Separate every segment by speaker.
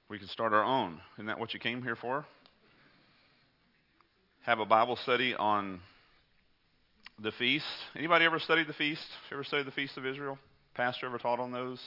Speaker 1: We can start our own. Isn't that what you came here for? Have a Bible study on the feast. Anybody ever studied the feast? Ever studied the Feast of Israel? Pastor ever taught on those?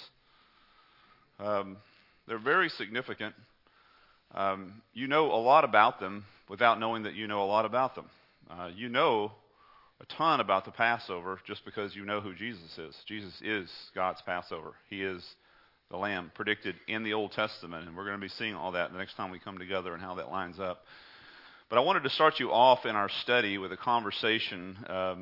Speaker 1: They're very significant. You know a lot about them without knowing that you know a lot about them. You know a ton about the Passover just because you know who Jesus is. Jesus is God's Passover. He is the Lamb predicted in the Old Testament, and we're going to be seeing all that the next time we come together and how that lines up. But I wanted to start you off in our study with a conversation,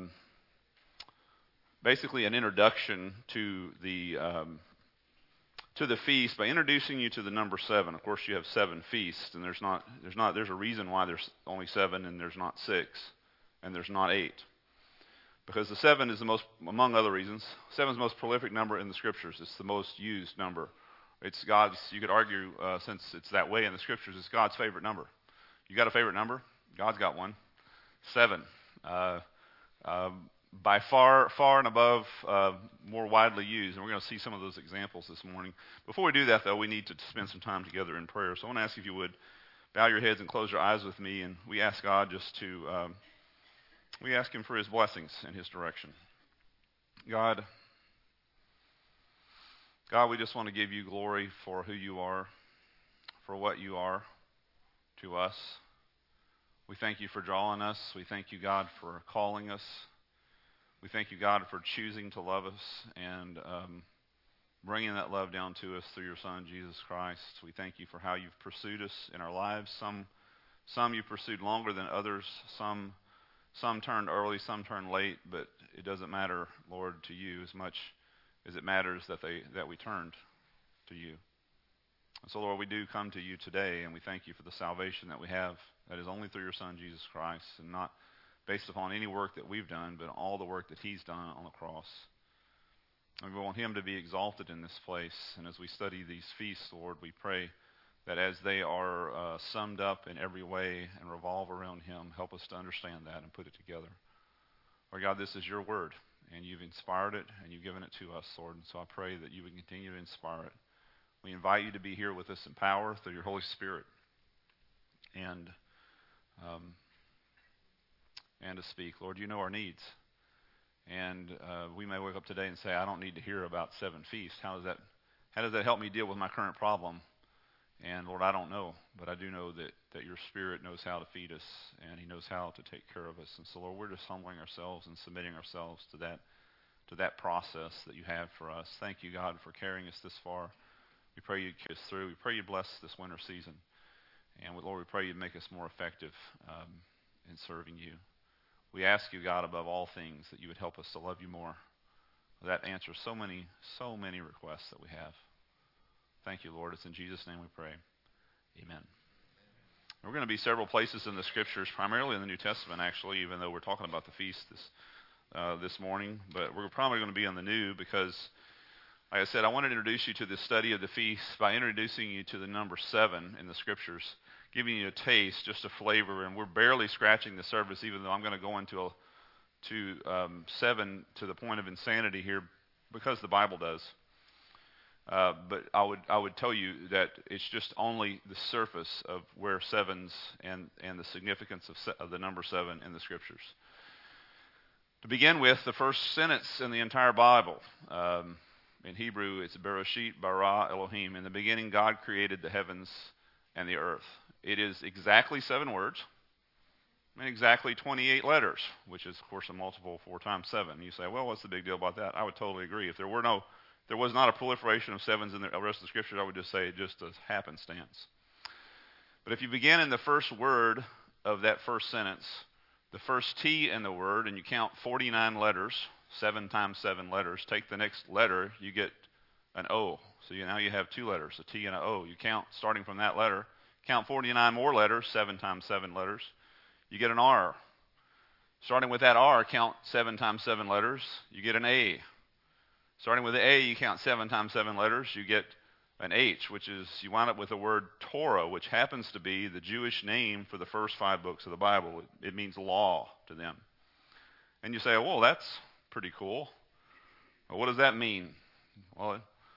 Speaker 1: basically an introduction to the feast by introducing you to the number 7. Of course, you have 7 feasts, and there's a reason why there's only 7 and there's not 6, and there's not 8. Because the 7 is the most, among other reasons, 7 is the most prolific number in the Scriptures. It's the most used number. It's God's, you could argue, since it's that way in the Scriptures, it's God's favorite number. You got a favorite number? God's got one. 7. By far and above, more widely used. And we're going to see some of those examples this morning. Before we do that, though, we need to spend some time together in prayer. So I want to ask if you would bow your heads and close your eyes with me. And we ask God just to... we ask him for his blessings and his direction. God, we just want to give you glory for who you are, for what you are to us. We thank you for drawing us. We thank you, God, for calling us. We thank you, God, for choosing to love us and bringing that love down to us through your Son, Jesus Christ. We thank you for how you've pursued us in our lives. Some you pursued longer than others. Some turned early, some turned late, but it doesn't matter, Lord, to you as much as it matters that we turned to you. And so, Lord, we do come to you today, and we thank you for the salvation that we have that is only through your Son, Jesus Christ, and not based upon any work that we've done, but all the work that he's done on the cross. And we want him to be exalted in this place. And as we study these feasts, Lord, we pray that as they are summed up in every way and revolve around him, help us to understand that and put it together. Lord God, this is your word, and you've inspired it, and you've given it to us, Lord. And so I pray that you would continue to inspire it. We invite you to be here with us in power through your Holy Spirit and to speak. Lord, you know our needs. And we may wake up today and say, I don't need to hear about 7 feasts. How does that help me deal with my current problem? And Lord, I don't know, but I do know that your Spirit knows how to feed us, and he knows how to take care of us. And so, Lord, we're just humbling ourselves and submitting ourselves to that process that you have for us. Thank you, God, for carrying us this far. We pray you'd carry us through. We pray you'd bless this winter season. And Lord, we pray you'd make us more effective in serving you. We ask you, God, above all things, that you would help us to love you more. That answers so many requests that we have. Thank you, Lord. It's in Jesus' name we pray. Amen. We're going to be several places in the Scriptures, primarily in the New Testament, actually, even though we're talking about the feast this morning. But we're probably going to be on the New because, like I said, I wanted to introduce you to the study of the feast by introducing you to the number 7 in the Scriptures, giving you a taste, just a flavor. And we're barely scratching the surface, even though I'm going to go into 7 to the point of insanity here because the Bible does. But I would tell you that it's just only the surface of where 7's and the significance of the number 7 in the Scriptures. To begin with, the first sentence in the entire Bible, in Hebrew, it's Bereshit bara Elohim. In the beginning, God created the heavens and the earth. It is exactly 7 words and exactly 28 letters, which is, of course, a multiple 4 times 7. You say, well, what's the big deal about that? I would totally agree. If there was not a proliferation of 7's in the rest of the Scriptures, I would just say just as happenstance. But if you begin in the first word of that first sentence, the first T in the word, and you count 49 letters, 7 times 7 letters, take the next letter, you get an O. So now you have 2 letters, a T and an O. You count, starting from that letter, count 49 more letters, 7 times 7 letters, you get an R. Starting with that R, count 7 times 7 letters, you get an A. Starting with the A, you count 7 times 7 letters, you get an H, which is, you wind up with the word Torah, which happens to be the Jewish name for the first 5 books of the Bible. It means law to them. And you say, well, that's pretty cool. Well, what does that mean? Well,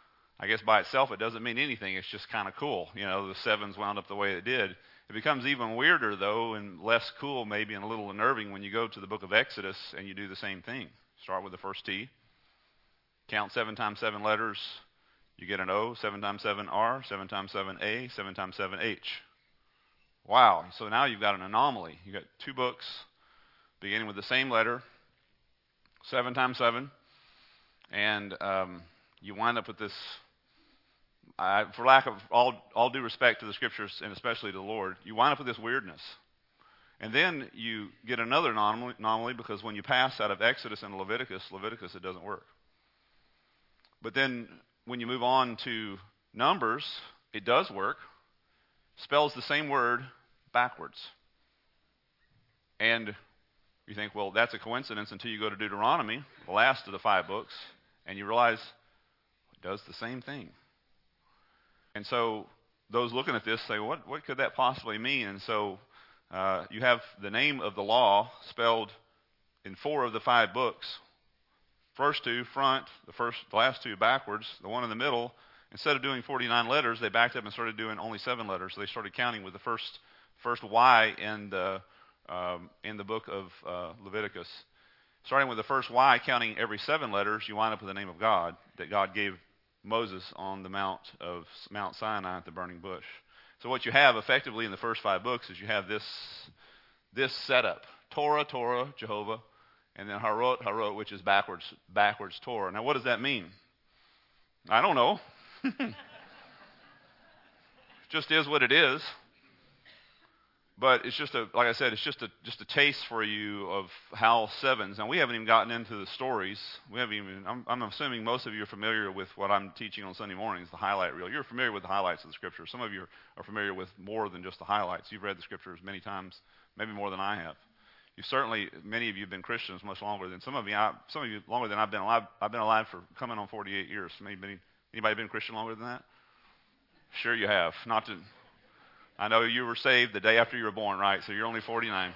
Speaker 1: I guess by itself it doesn't mean anything. It's just kind of cool. The sevens wound up the way it did. It becomes even weirder, though, and less cool maybe and a little unnerving when you go to the book of Exodus and you do the same thing. Start with the first T. Count 7 times 7 letters. You get an O. 7 times 7 R. 7 times 7 A. 7 times 7 H. Wow. So now you've got an anomaly. You've got 2 books beginning with the same letter. 7 times 7. And you wind up with this, for lack of all due respect to the Scriptures and especially to the Lord, you wind up with this weirdness. And then you get another anomaly because when you pass out of Exodus and Leviticus, it doesn't work. But then when you move on to Numbers, it does work. Spells the same word backwards. And you think, well, that's a coincidence until you go to Deuteronomy, the last of the 5 books, and you realize it does the same thing. And so those looking at this say, what could that possibly mean? And so you have the name of the law spelled in 4 of the 5 books. First 2 front, the last 2 backwards, the one in the middle. Instead of doing 49 letters, they backed up and started doing only 7 letters. So they started counting with the first Y in the book of Leviticus. Starting with the first Y, counting every 7 letters, you wind up with the name of God that God gave Moses on the Mount Sinai at the burning bush. So what you have effectively in the first 5 books is you have this setup: Torah, Jehovah, and then Harot, which is backwards Torah. Now, what does that mean? I don't know. Just is what it is. But it's just like I said, it's just a taste for you of how sevens. And we haven't even gotten into the stories. I'm assuming most of you are familiar with what I'm teaching on Sunday mornings, the highlight reel. You're familiar with the highlights of the Scripture. Some of you are familiar with more than just the highlights. You've read the Scriptures many times, maybe more than I have. Many of you have been Christians much longer than some of you longer than I've been alive. I've been alive for coming on 48 years. Anybody been Christian longer than that? Sure you have. I know you were saved the day after you were born, right? So you're only 49.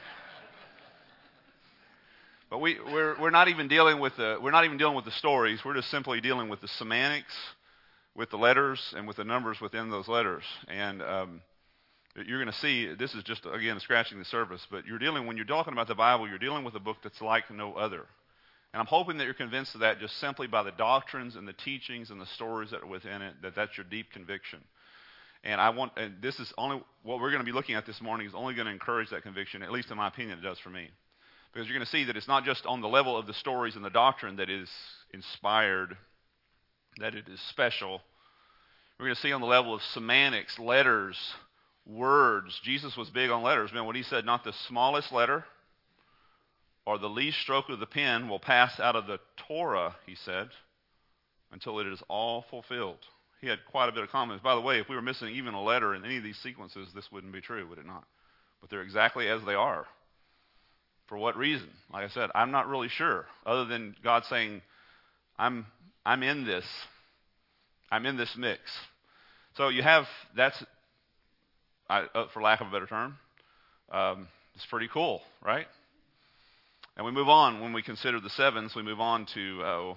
Speaker 1: But we're not even dealing with the stories. We're just simply dealing with the semantics, with the letters, and with the numbers within those letters. And you're going to see this is just again scratching the surface. But when you're talking about the Bible, you're dealing with a book that's like no other. And I'm hoping that you're convinced of that just simply by the doctrines and the teachings and the stories that are within it. That's your deep conviction. And this is only what we're going to be looking at this morning is only going to encourage that conviction, at least in my opinion, it does for me. Because you're going to see that it's not just on the level of the stories and the doctrine that is inspired, that it is special. We're going to see on the level of semantics, letters, words. Jesus was big on letters. Man, when he said, not the smallest letter or the least stroke of the pen will pass out of the Torah, he said, until it is all fulfilled. He had quite a bit of comments. By the way, if we were missing even a letter in any of these sequences, this wouldn't be true, would it not? But they're exactly as they are. For what reason? Like I said, I'm not really sure, other than God saying, I'm in this. I'm in this mix. So you have, for lack of a better term, it's pretty cool, right? And we move on. When we consider the sevens, we move on to,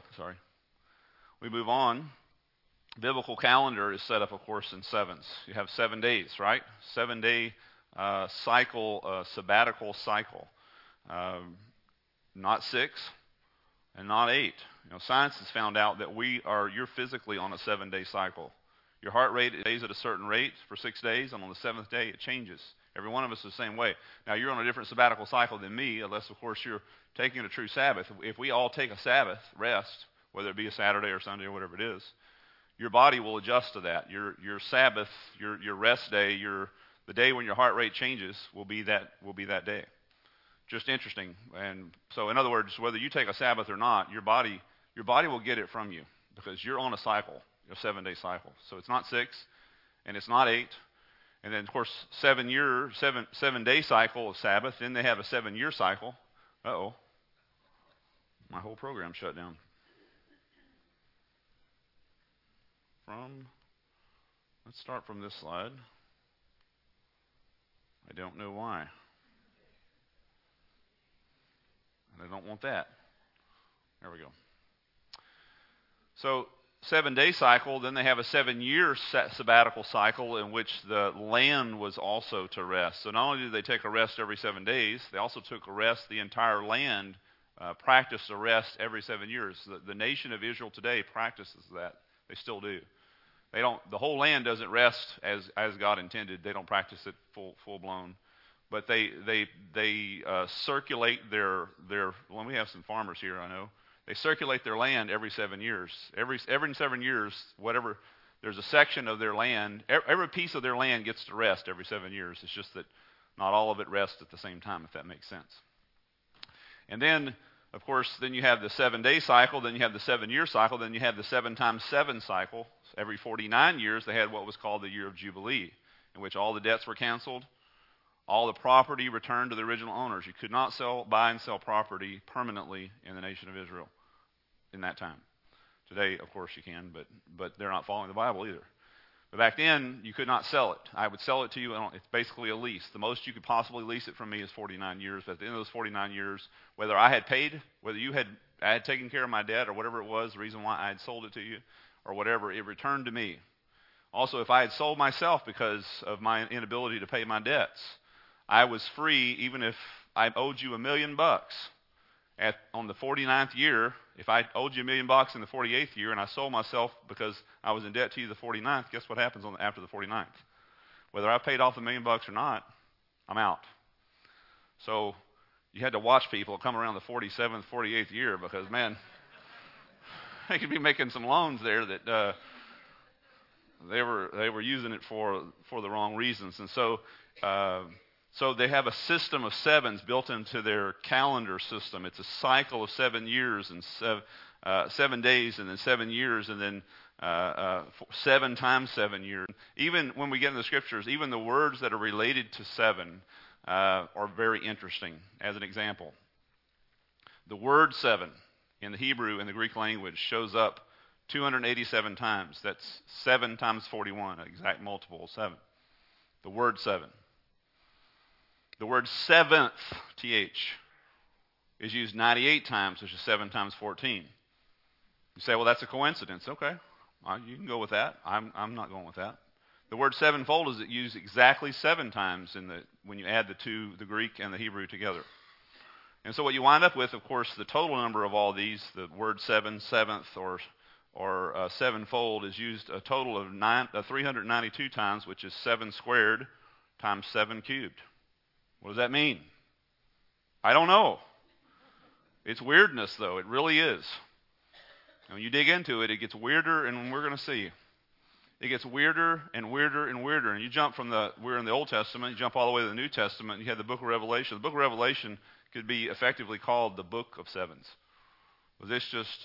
Speaker 1: biblical calendar is set up, of course, in sevens. You have 7 days, right? 7-day cycle, sabbatical cycle. Not 6 and not 8. Science has found out that you're physically on a 7-day cycle. Your heart rate stays at a certain rate for 6 days, and on the 7th day it changes. Every one of us is the same way. Now, you're on a different sabbatical cycle than me, unless, of course, you're taking a true Sabbath. If we all take a Sabbath rest, whether it be a Saturday or Sunday or whatever it is, your body will adjust to that. Your Sabbath, your rest day, the day when your heart rate changes will be that day. Just interesting. And so, in other words, whether you take a Sabbath or not, your body will get it from you because you're on a cycle, a 7-day cycle. So it's not 6, and it's not 8, and then of course 7-day cycle of Sabbath. Then they have a 7-year cycle. My whole program shut down. Let's start from this slide. I don't know why. And I don't want that. There we go. So 7-day cycle, then they have a 7-year sabbatical cycle in which the land was also to rest. So not only did they take a rest every 7 days, they also took a rest. The entire land practiced a rest every 7 years. The nation of Israel today practices that. They still do. They don't. The whole land doesn't rest as God intended. They don't practice it full blown, but they circulate their. Well, we have some farmers here, I know. They circulate their land every 7 years. Every 7 years, whatever. There's a section of their land. Every piece of their land gets to rest every 7 years. It's just that not all of it rests at the same time, if that makes sense. And then, of course, then you have the 7-day cycle, then you have the 7-year cycle, then you have the 7 times 7 cycle. Every 49 years, they had what was called the year of Jubilee, in which all the debts were canceled, all the property returned to the original owners. You could not buy and sell property permanently in the nation of Israel in that time. Today, of course, you can, but they're not following the Bible either. But back then, you could not sell it. I would sell it to you. It's basically a lease. The most you could possibly lease it from me is 49 years. But at the end of those 49 years, whether I had paid, whether I had taken care of my debt or whatever it was, the reason why I had sold it to you or whatever, it returned to me. Also, if I had sold myself because of my inability to pay my debts, I was free even if I owed you $1 million. On the 49th year, if I owed you $1 million in the 48th year and I sold myself because I was in debt to you the 49th, guess what happens after the 49th? Whether I paid off the $1 million or not, I'm out. So you had to watch people come around the 47th, 48th year because, man, they could be making some loans there that they were using it for the wrong reasons. And so they have a system of sevens built into their calendar system. It's a cycle of 7 years and 7 days and then 7 years and then 7 times 7 years. Even when we get into the scriptures, even the words that are related to 7 are very interesting. As an example, the word 7 in the Hebrew and the Greek language shows up 287 times. That's 7 times 41, an exact multiple of 7. The word 7. The word seventh, TH, is used 98 times, which is 7 times 14. You say, well, that's a coincidence. Okay, you can go with that. I'm not going with that. The word sevenfold is used exactly 7 times when you add the Greek and the Hebrew together. And so what you wind up with, of course, the total number of all these, the word seventh, or sevenfold is used a total of 392 times, which is 7 squared times 7 cubed. What does that mean? I don't know. It's weirdness, though. It really is. And when you dig into it, it gets weirder, and we're going to see. It gets weirder and weirder and weirder. And you jump we're in the Old Testament, you jump all the way to the New Testament, and you have the book of Revelation. The book of Revelation could be effectively called the book of sevens. This just,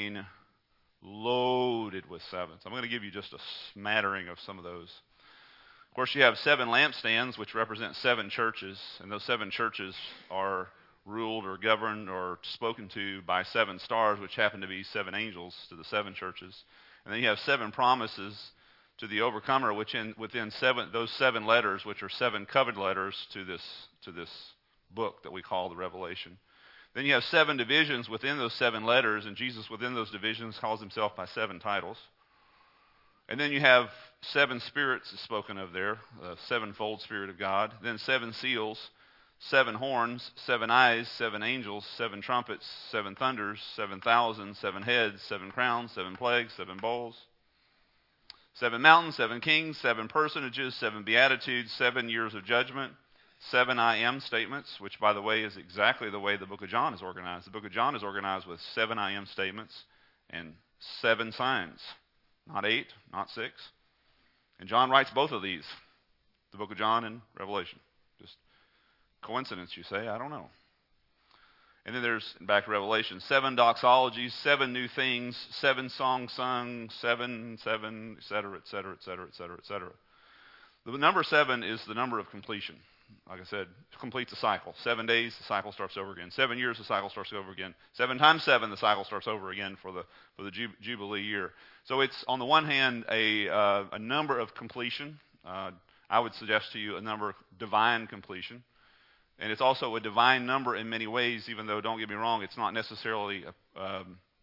Speaker 1: loaded with sevens. I'm going to give you just a smattering of some of those. Of course, you have 7 lampstands, which represent 7 churches, and those 7 churches are ruled or governed or spoken to by 7 stars, which happen to be 7 angels to the 7 churches. And then you have 7 promises to the overcomer, which within those 7 letters, which are 7 covered letters to this book that we call the Revelation. Then you have 7 divisions within those 7 letters, and Jesus within those divisions calls himself by 7 titles. And then you have 7 spirits spoken of there, the sevenfold Spirit of God. Then 7 seals, 7 horns, 7 eyes, 7 angels, 7 trumpets, 7 thunders, 7,000, 7 heads, 7 crowns, 7 plagues, 7 bowls, 7 mountains, 7 kings, 7 personages, 7 beatitudes, 7 years of judgment, 7 I am statements, which, by the way, is exactly the way the book of John is organized. The book of John is organized with 7 I am statements and 7 signs. Not 8, not 6. And John writes both of these, the book of John and Revelation. Just coincidence, you say? I don't know. And then there's, back to Revelation, 7 doxologies, 7 new things, 7 songs sung, 7, et cetera, et cetera, et cetera, et cetera, et cetera. The number 7 is the number of completion. Like I said, it completes a cycle. 7 days, the cycle starts over again. 7 years, the cycle starts over again. 7 times 7, the cycle starts over again for the Jubilee year. So it's, on the one hand, a number of completion. I would suggest to you a number of divine completion. And it's also a divine number in many ways, even though, don't get me wrong, it's not necessarily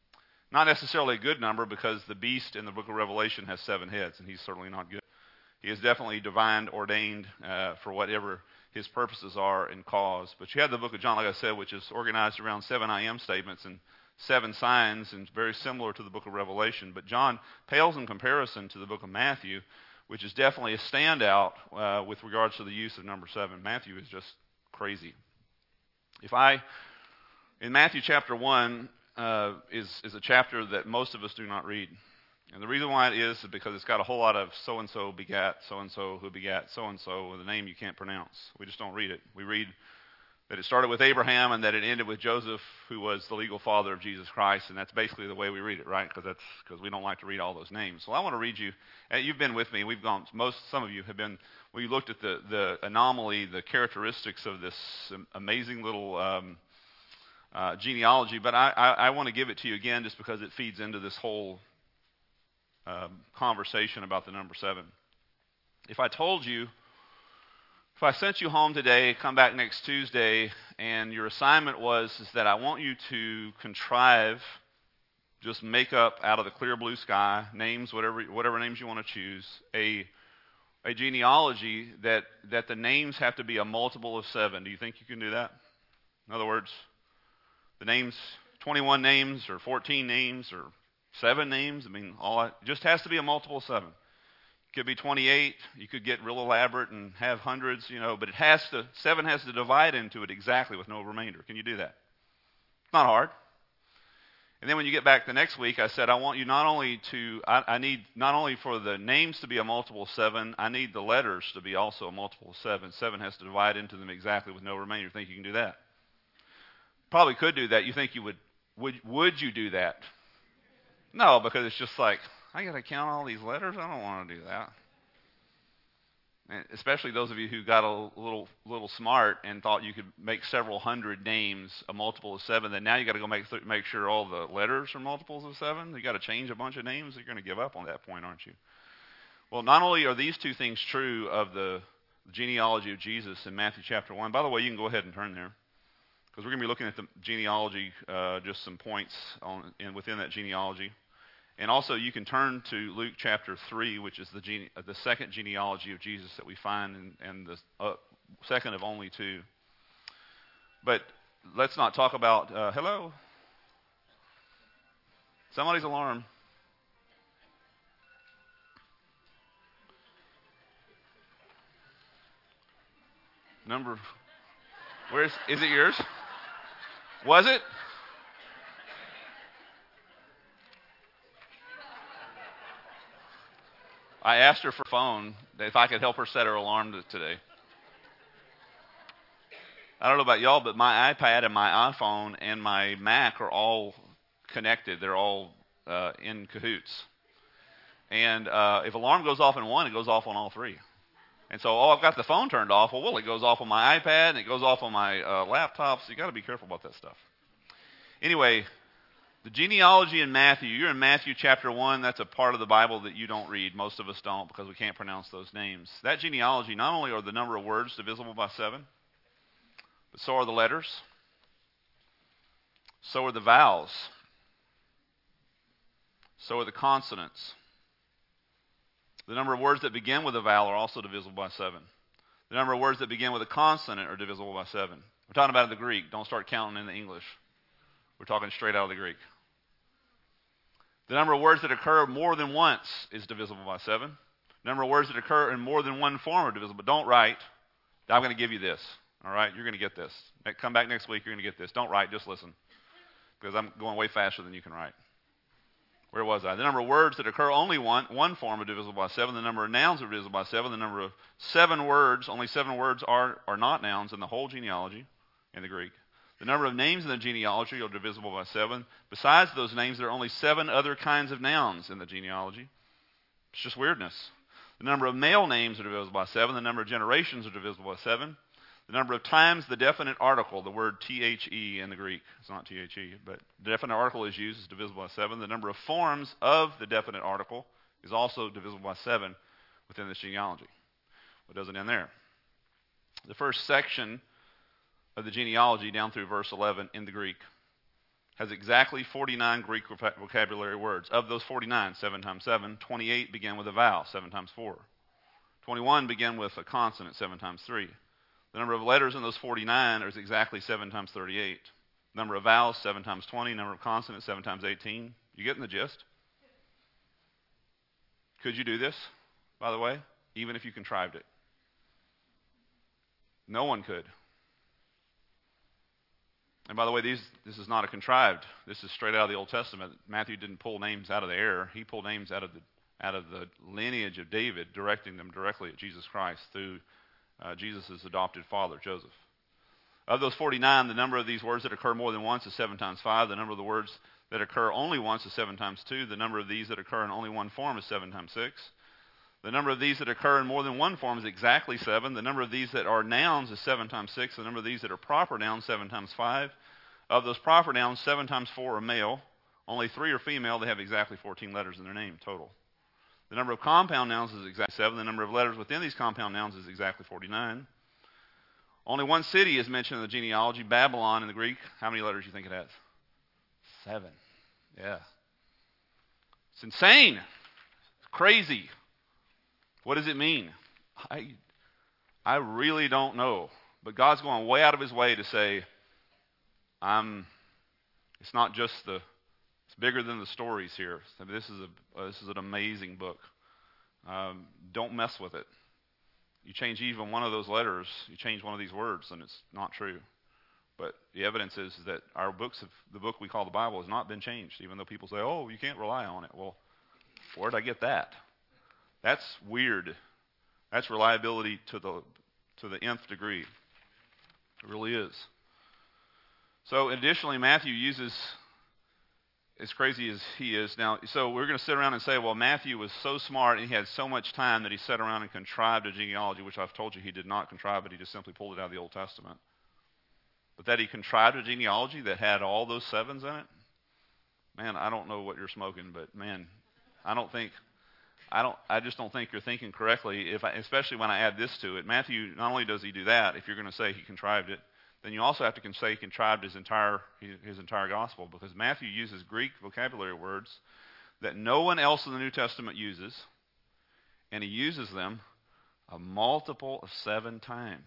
Speaker 1: Not necessarily a good number, because the beast in the book of Revelation has 7 heads, and he's certainly not good. He is definitely divine ordained for whatever his purposes are and cause. But you have the book of John, like I said, which is organized around 7 I am statements and 7 signs, and very similar to the book of Revelation. But John pales in comparison to the book of Matthew, which is definitely a standout with regards to the use of number 7. Matthew is just crazy. In Matthew chapter 1 is a chapter that most of us do not read. And the reason why it is because it's got a whole lot of so-and-so begat so-and-so who begat so-and-so with a name you can't pronounce. We just don't read it. We read that it started with Abraham and that it ended with Joseph, who was the legal father of Jesus Christ, and that's basically the way we read it, right? Because we don't like to read all those names. So I want to read you. You've been with me. Some of you have been. We looked at the anomaly, the characteristics of this amazing little genealogy, but I want to give it to you again just because it feeds into this whole conversation about the number 7. If I sent you home today, come back next Tuesday, and your assignment is that I want you to contrive, just make up out of the clear blue sky, names, whatever names you want to choose, a genealogy that the names have to be a multiple of 7. Do you think you can do that? In other words, the names, 21 names or 14 names or 7 names, it just has to be a multiple of 7. It could be 28. You could get real elaborate and have hundreds, but 7 has to divide into it exactly with no remainder. Can you do that? It's not hard. And then when you get back the next week, I said, I want you I need not only for the names to be a multiple of 7, I need the letters to be also a multiple of 7. 7 has to divide into them exactly with no remainder. You think you can do that? Probably could do that. You think you would you do that? No, because it's just like, I got to count all these letters? I don't want to do that. And especially those of you who got a little smart and thought you could make several hundred names a multiple of 7, then now you got to go make sure all the letters are multiples of 7. You got to change a bunch of names. You're going to give up on that point, aren't you? Well, not only are these two things true of the genealogy of Jesus in Matthew chapter 1. By the way, you can go ahead and turn there, because we're going to be looking at the genealogy, just some points within that genealogy. And also, you can turn to Luke chapter 3, which is the second genealogy of Jesus that we find, and the second of only 2. But let's not talk about, hello? Somebody's alarm. Is it yours? Was it? I asked her for phone if I could help her set her alarm today. I don't know about y'all, but my iPad and my iPhone and my Mac are all connected. They're all in cahoots. And if alarm goes off in one, it goes off on all 3. And so, I've got the phone turned off. Well, it goes off on my iPad and it goes off on my laptop. So you got to be careful about that stuff. Anyway, the genealogy in Matthew, you're in Matthew chapter 1. That's a part of the Bible that you don't read. Most of us don't, because we can't pronounce those names. That genealogy, not only are the number of words divisible by 7, but so are the letters. So are the vowels. So are the consonants. The number of words that begin with a vowel are also divisible by 7. The number of words that begin with a consonant are divisible by 7. We're talking about in the Greek. Don't start counting in the English. We're talking straight out of the Greek. The number of words that occur more than once is divisible by 7. The number of words that occur in more than one form are divisible. But don't write. I'm going to give you this. All right? You're going to get this. Come back next week. You're going to get this. Don't write. Just listen. Because I'm going way faster than you can write. Where was I? The number of words that occur only one form are divisible by 7. The number of nouns are divisible by 7. The number of 7 words, only 7 words are not nouns in the whole genealogy in the Greek. The number of names in the genealogy are divisible by 7. Besides those names, there are only 7 other kinds of nouns in the genealogy. It's just weirdness. The number of male names are divisible by 7. The number of generations are divisible by 7. The number of times the definite article, the word the in the Greek, it's not the, but the definite article is used, is divisible by 7. The number of forms of the definite article is also divisible by 7 within this genealogy. It doesn't end there. The first section of the genealogy down through verse 11 in the Greek has exactly 49 Greek vocabulary words. Of those 49, 7 times 7, 28 begin with a vowel, 7 times 4. 21 begin with a consonant, 7 times 3. The number of letters in those 49 is exactly 7 times 38. Number of vowels, 7 times 20. Number of consonants, 7 times 18. You getting the gist? Could you do this, by the way, even if you contrived it? No one could. And by the way, this is not a contrived. This is straight out of the Old Testament. Matthew didn't pull names out of the air. He pulled names out of the lineage of David, directing them directly at Jesus Christ through Jesus' adopted father, Joseph. Of those 49, the number of these words that occur more than once is 7 times 5. The number of the words that occur only once is 7 times 2. The number of these that occur in only one form is 7 times 6. The number of these that occur in more than one form is exactly 7. The number of these that are nouns is 7 times 6. The number of these that are proper nouns, 7 times 5. Of those proper nouns, 7 times 4 are male. Only 3 are female. They have exactly 14 letters in their name total. The number of compound nouns is exactly 7. The number of letters within these compound nouns is exactly 49. Only one city is mentioned in the genealogy, Babylon in the Greek. How many letters do you think it has? 7. Yeah. It's insane. It's crazy. What does it mean? I really don't know. But God's going way out of his way to say, it's not just it's bigger than the stories here. I mean, this is an amazing book. Don't mess with it. You change even one of those letters, you change one of these words, and it's not true. But the evidence is that the book we call the Bible has not been changed, even though people say, oh, you can't rely on it. Well, where did I get that? That's weird. That's reliability to the nth degree. It really is. So additionally, Matthew uses, as crazy as he is now, so we're going to sit around and say, well, Matthew was so smart and he had so much time that he sat around and contrived a genealogy, which I've told you he did not contrive, but he just simply pulled it out of the Old Testament. But that he contrived a genealogy that had all those 7s in it? Man, I don't know what you're smoking, but man, I just don't think you're thinking correctly, especially when I add this to it. Matthew, not only does he do that, if you're going to say he contrived it, then you also have to say he contrived his entire gospel, because Matthew uses Greek vocabulary words that no one else in the New Testament uses, and he uses them a multiple of 7 times.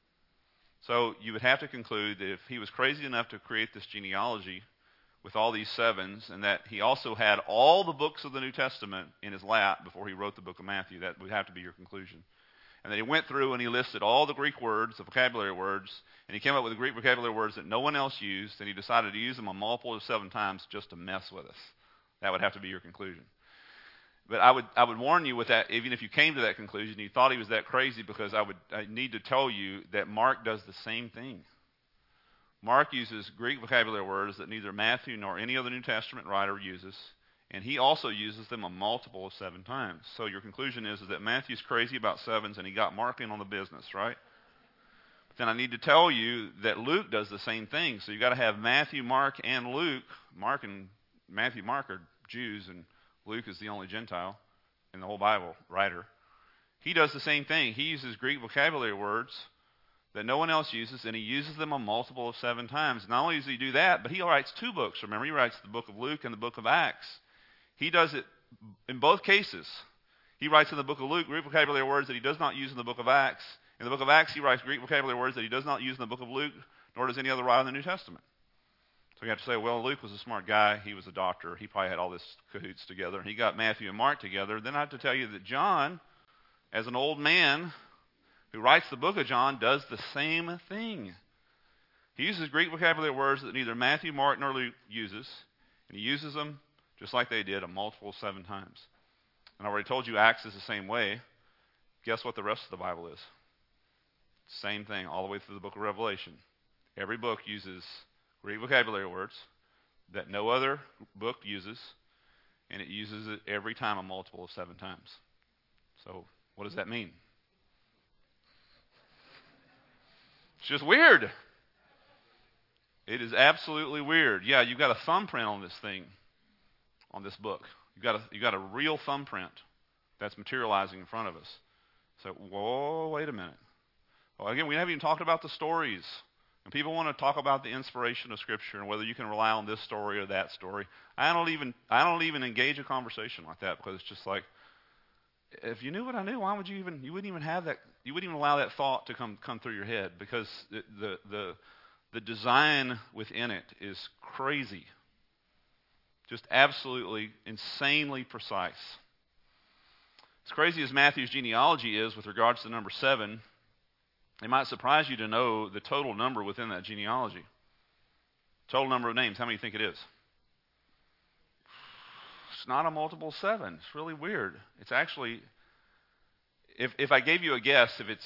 Speaker 1: So you would have to conclude that if he was crazy enough to create this genealogy with all these 7s, and that he also had all the books of the New Testament in his lap before he wrote the book of Matthew, that would have to be your conclusion. And then he went through and he listed all the Greek words, the vocabulary words, and he came up with the Greek vocabulary words that no one else used, and he decided to use them a multiple of 7 times just to mess with us. That would have to be your conclusion. But I would warn you with that, even if you came to that conclusion, you thought he was that crazy, because I need to tell you that Mark does the same thing. Mark uses Greek vocabulary words that neither Matthew nor any other New Testament writer uses, and he also uses them a multiple of 7 times. So your conclusion is that Matthew's crazy about 7s, and he got Mark in on the business, right? But then I need to tell you that Luke does the same thing. So you've got to have Matthew, Mark, and Luke. Mark and Matthew, Mark are Jews, and Luke is the only Gentile in the whole Bible writer. He does the same thing. He uses Greek vocabulary words that no one else uses, and he uses them a multiple of 7 times. Not only does he do that, but he writes 2 books. Remember, he writes the book of Luke and the book of Acts. He does it in both cases. He writes in the book of Luke Greek vocabulary words that he does not use in the book of Acts. In the book of Acts, he writes Greek vocabulary words that he does not use in the book of Luke, nor does any other writer in the New Testament. So you have to say, well, Luke was a smart guy. He was a doctor. He probably had all this cahoots together. And he got Matthew and Mark together. Then I have to tell you that John, as an old man who writes the book of John, does the same thing. He uses Greek vocabulary words that neither Matthew, Mark, nor Luke uses. And he uses them just like they did, a multiple of 7 times. And I already told you Acts is the same way. Guess what the rest of the Bible is? Same thing all the way through the book of Revelation. Every book uses Greek vocabulary words that no other book uses, and it uses it every time a multiple of 7 times. So what does that mean? It's just weird. It is absolutely weird. Yeah, you've got a thumbprint on this thing, on this book. You've got a real thumbprint that's materializing in front of us. So, whoa, wait a minute. Well, again, we haven't even talked about the stories. And people want to talk about the inspiration of Scripture and whether you can rely on this story or that story. I don't even engage a conversation like that, because it's just like, if you knew what I knew, why would you wouldn't even have that, you wouldn't even allow that thought to come through your head, because the design within it is crazy. Just absolutely insanely precise. As crazy as Matthew's genealogy is with regards to number 7, it might surprise you to know the total number within that genealogy. Total number of names. How many do you think it is? It's not a multiple 7. It's really weird. It's actually, if I gave you a guess, is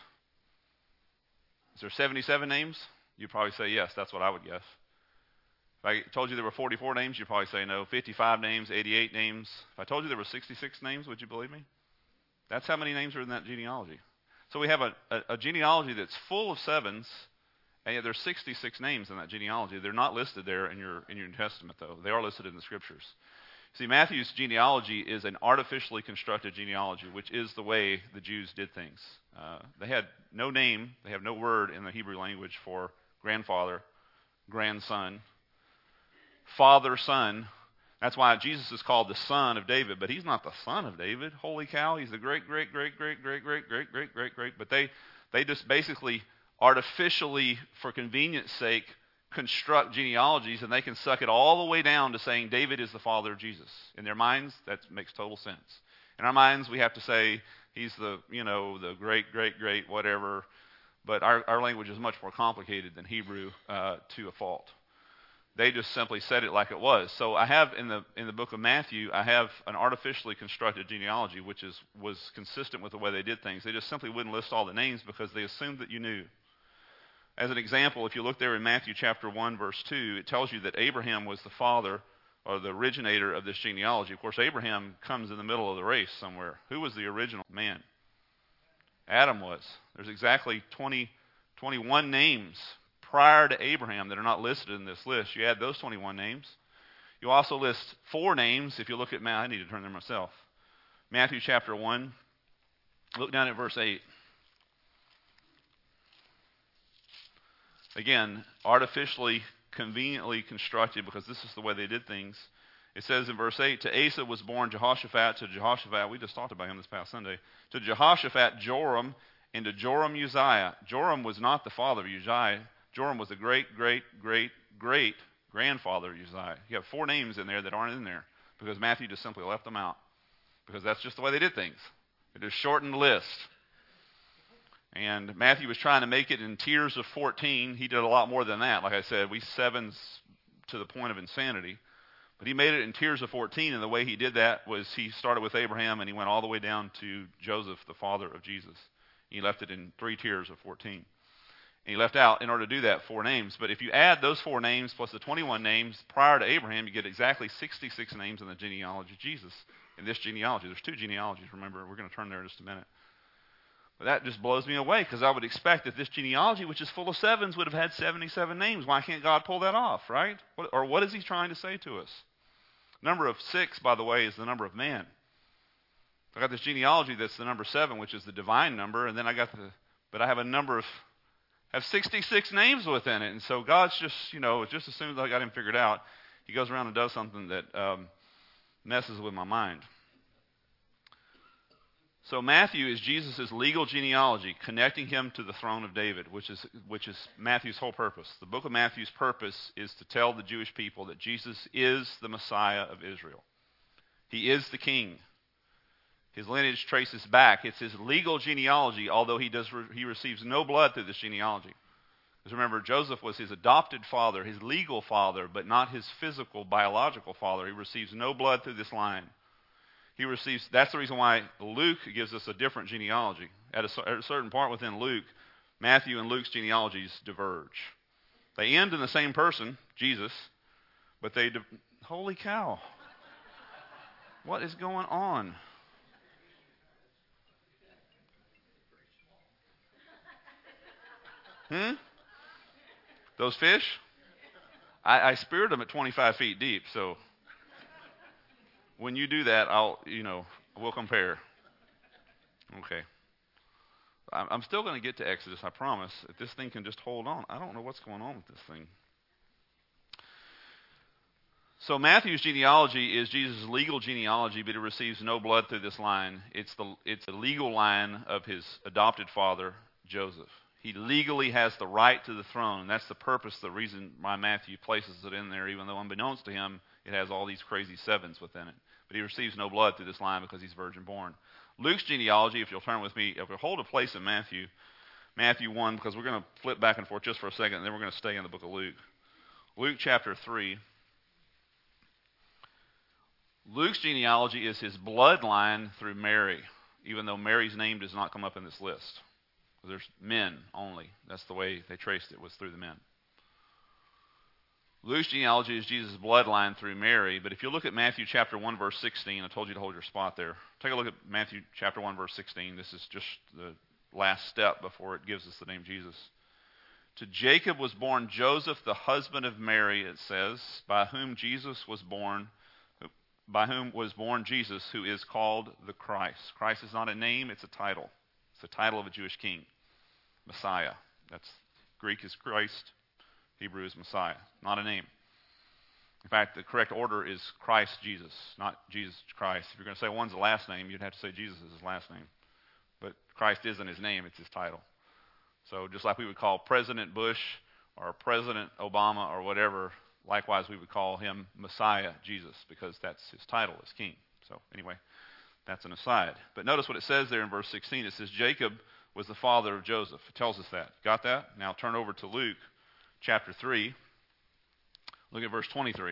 Speaker 1: there 77 names? You'd probably say yes. That's what I would guess. If I told you there were 44 names, you'd probably say no. 55 names, 88 names. If I told you there were 66 names, would you believe me? That's how many names are in that genealogy. So we have a genealogy that's full of 7s, and yet there's 66 names in that genealogy. They're not listed there in your New Testament, though. They are listed in the Scriptures. See, Matthew's genealogy is an artificially constructed genealogy, which is the way the Jews did things. They had no name. They have no word in the Hebrew language for grandfather, grandson, father, son. That's why Jesus is called the son of David, but he's not the son of David. Holy cow, he's the great. But they just basically artificially, for convenience sake, construct genealogies, and they can suck it all the way down to saying David is the father of Jesus. In their minds, that makes total sense. In our minds, we have to say he's the great whatever. But our language is much more complicated than Hebrew to a fault. They just simply said it like it was. So I have in the book of Matthew, I have an artificially constructed genealogy, which was consistent with the way they did things. They just simply wouldn't list all the names because they assumed that you knew. As an example, if you look there in Matthew chapter 1, verse 2, it tells you that Abraham was the father or the originator of this genealogy. Of course, Abraham comes in the middle of the race somewhere. Who was the original man? Adam was. There's exactly 21 names prior to Abraham that are not listed in this list. You add those 21 names. You also list 4 names. If you look at I need to turn there myself. Matthew chapter 1. Look down at verse 8. Again, artificially, conveniently constructed, because this is the way they did things. It says in verse 8, to Asa was born Jehoshaphat, to Jehoshaphat, we just talked about him this past Sunday, to Jehoshaphat Joram, and to Joram Uzziah. Joram was not the father of Uzziah. Joram was the great grandfather of Uzziah. You have 4 names in there that aren't in there because Matthew just simply left them out, because that's just the way they did things. They just shortened the list. And Matthew was trying to make it in tiers of 14. He did a lot more than that. Like I said, we 7s to the point of insanity. But he made it in tiers of 14, and the way he did that was he started with Abraham, and he went all the way down to Joseph, the father of Jesus. He left it in 3 tiers of 14. And he left out, in order to do that, 4 names. But if you add those 4 names plus the 21 names prior to Abraham, you get exactly 66 names in the genealogy of Jesus. In this genealogy, there's 2 genealogies, remember. We're going to turn there in just a minute. But that just blows me away, because I would expect that this genealogy, which is full of 7s, would have had 77 names. Why can't God pull that off, right? What is he trying to say to us? Number of 6, by the way, is the number of man. I got this genealogy that's the number 7, which is the divine number, and then I have 66 names within it. And so God's just as soon as I got him figured out, he goes around and does something that messes with my mind. So Matthew is Jesus' legal genealogy, connecting him to the throne of David, which is Matthew's whole purpose. The book of Matthew's purpose is to tell the Jewish people that Jesus is the Messiah of Israel. He is the king. His lineage traces back. It's his legal genealogy, although he receives no blood through this genealogy. Because remember, Joseph was his adopted father, his legal father, but not his physical, biological father. He receives no blood through this line. That's the reason why Luke gives us a different genealogy. At a certain point within Luke, Matthew and Luke's genealogies diverge. They end in the same person, Jesus, but holy cow. What is going on? Those fish? I speared them at 25 feet deep, so when you do that, we'll compare. Okay. I'm still going to get to Exodus, I promise. If this thing can just hold on. I don't know what's going on with this thing. So Matthew's genealogy is Jesus' legal genealogy, but he receives no blood through this line. It's the legal line of his adopted father, Joseph. He legally has the right to the throne, and that's the purpose, the reason why Matthew places it in there, even though unbeknownst to him, it has all these crazy sevens within it. But he receives no blood through this line because he's virgin born. Luke's genealogy, if you'll turn with me, if we hold a place in Matthew 1, because we're going to flip back and forth just for a second, and then we're going to stay in the book of Luke. Luke chapter 3. Luke's genealogy is his bloodline through Mary, even though Mary's name does not come up in this list. There's men only. That's the way they traced it, was through the men. Luke's genealogy is Jesus' bloodline through Mary, but if you look at Matthew chapter 1, verse 16, I told you to hold your spot there. Take a look at Matthew chapter 1, verse 16. This is just the last step before it gives us the name Jesus. To Jacob was born Joseph, the husband of Mary, it says, by whom was born Jesus, who is called the Christ. Christ is not a name, it's a title. It's the title of a Jewish king. Messiah. That's Greek is Christ, Hebrew is Messiah, not a name. In fact, the correct order is Christ Jesus, not Jesus Christ. If you're going to say one's the last name, you'd have to say Jesus is his last name. But Christ isn't his name, it's his title. So just like we would call President Bush or President Obama or whatever, likewise we would call him Messiah Jesus, because that's his title as king. So anyway, that's an aside. But notice what it says there in verse 16. It says Jacob was the father of Joseph. It tells us that. Got that? Now turn over to Luke chapter 3. Look at verse 23.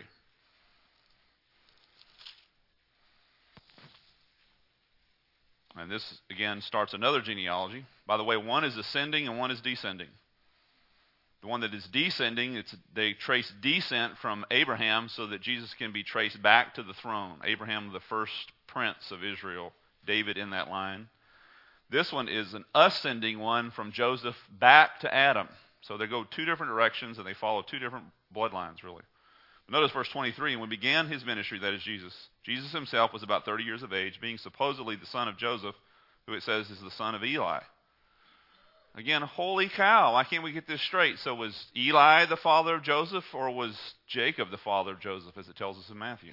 Speaker 1: And this, again, starts another genealogy. By the way, one is ascending and one is descending. The one that is descending, they trace descent from Abraham so that Jesus can be traced back to the throne. Abraham, the first prince of Israel, David in that line. This one is an ascending one from Joseph back to Adam. So they go two different directions and they follow two different bloodlines, really. Notice verse 23, and when he began his ministry, that is Jesus, Jesus himself was about 30 years of age, being supposedly the son of Joseph, who it says is the son of Eli. Again, holy cow, why can't we get this straight? So was Eli the father of Joseph, or was Jacob the father of Joseph, as it tells us in Matthew?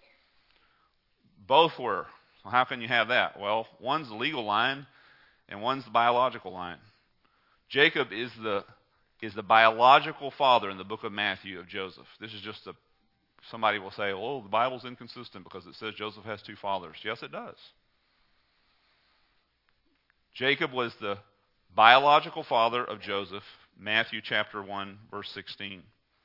Speaker 1: Both were. Well, how can you have that? Well, one's the legal line, and one's the biological line. Jacob is the biological father in the book of Matthew of Joseph. This is just somebody will say, oh, the Bible's inconsistent because it says Joseph has two fathers. Yes, it does. Jacob was the biological father of Joseph, Matthew chapter 1, verse 16.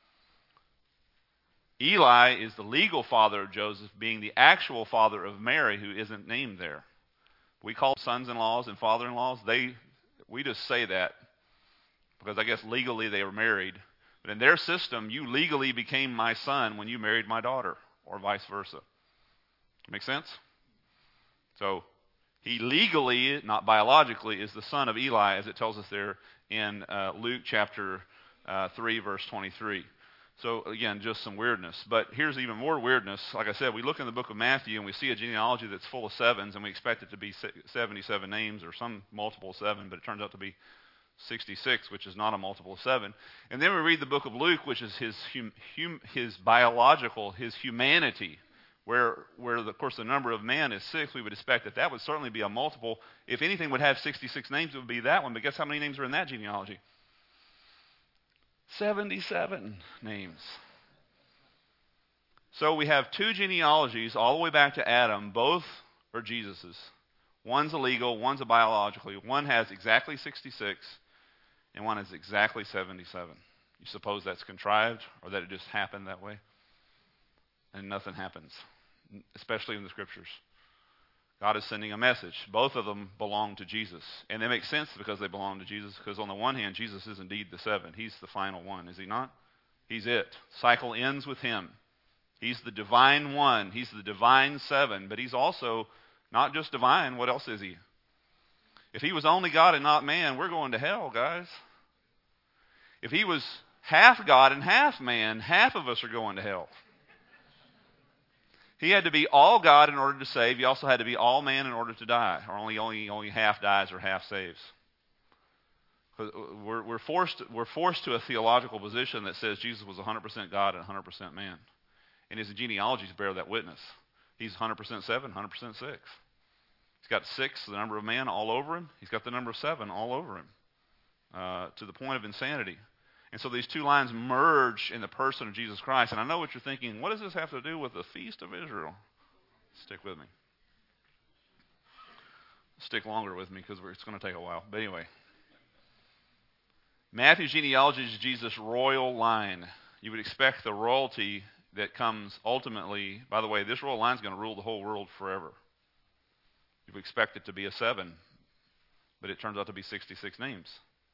Speaker 1: Eli is the legal father of Joseph, being the actual father of Mary, who isn't named there. We call sons-in-laws and father-in-laws. We just say that because I guess legally they were married. But in their system, you legally became my son when you married my daughter, or vice versa. Make sense? So he legally, not biologically, is the son of Eli, as it tells us there in Luke chapter 3, verse 23. So again, just some weirdness. But here's even more weirdness. Like I said, we look in the book of Matthew and we see a genealogy that's full of sevens, and we expect it to be 77 names or some multiple of 7, but it turns out to be 66, which is not a multiple of 7. And then we read the book of Luke, which is his biological, his humanity, where of course the number of man is 6. We would expect that would certainly be a multiple. If anything would have 66 names, it would be that one. But guess how many names are in that genealogy? 77 names. So we have two genealogies all the way back to Adam. Both are Jesus's. One's a legal, one's a biologically. One has exactly 66, and one has exactly 77. You suppose that's contrived, or that it just happened that way? And nothing happens, especially in the Scriptures. God is sending a message. Both of them belong to Jesus. And they make sense because they belong to Jesus, because on the one hand, Jesus is indeed the 7. He's the final one, is he not? He's it. Cycle ends with him. He's the divine one. He's the divine 7, but he's also not just divine. What else is he? If he was only God and not man, we're going to hell, guys. If he was half God and half man, half of us are going to hell. He had to be all God in order to save. He also had to be all man in order to die. Or only half dies or half saves. We're forced to a theological position that says Jesus was 100% God and 100% man. And his genealogies bear that witness. He's 100% 7, 100% 6. He's got 6, the number of man, all over him. He's got the number of 7 all over him, to the point of insanity. And so these two lines merge in the person of Jesus Christ. And I know what you're thinking, what does this have to do with the feast of Israel? Stick with me. Stick longer with me because it's going to take a while. But anyway, Matthew's genealogy is Jesus' royal line. You would expect the royalty that comes ultimately. By the way, this royal line is going to rule the whole world forever. You would expect it to be a 7, but it turns out to be 66 names.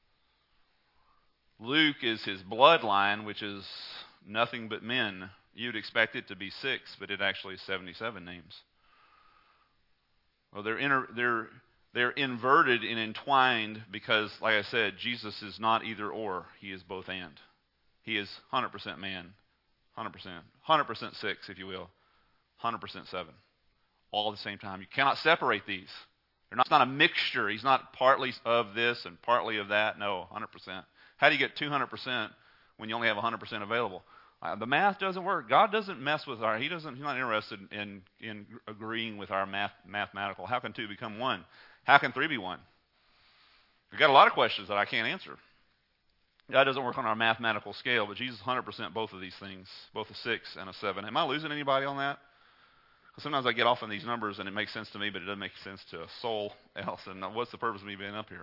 Speaker 1: Luke is his bloodline, which is nothing but men. You'd expect it to be 6, but it actually is 77 names. Well, they're inverted and entwined because, like I said, Jesus is not either or. He is both and. He is 100% man, 100% 6, if you will, 100% 7, all at the same time. You cannot separate these. It's not a mixture. He's not partly of this and partly of that. No, 100%. How do you get 200% when you only have 100% available? The math doesn't work. God doesn't mess with He's not interested in agreeing with our mathematical. How can 2 become 1? How can 3 be 1? We've got a lot of questions that I can't answer. God doesn't work on our mathematical scale, but Jesus 100% both of these things, both a 6 and a 7. Am I losing anybody on that? Because sometimes I get off on these numbers and it makes sense to me, but it doesn't make sense to a soul else. And what's the purpose of me being up here?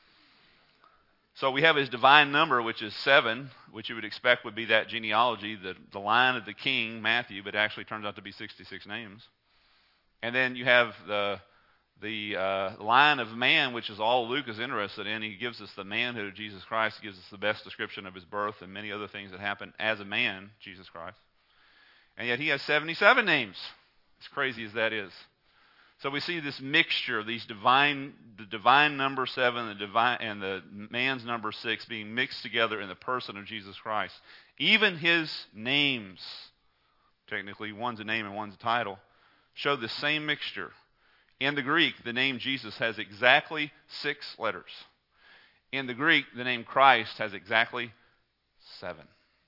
Speaker 1: So we have his divine number, which is 7, which you would expect would be that genealogy, the line of the king, Matthew, but it actually turns out to be 66 names. And then you have the line of man, which is all Luke is interested in. He gives us the manhood of Jesus Christ. He gives us the best description of his birth and many other things that happened as a man, Jesus Christ. And yet he has 77 names, as crazy as that is. So we see this mixture, the divine number 7, and the man's number 6 being mixed together in the person of Jesus Christ. Even his names, technically one's a name and one's a title, show the same mixture. In the Greek, the name Jesus has exactly 6 letters. In the Greek, the name Christ has exactly 7.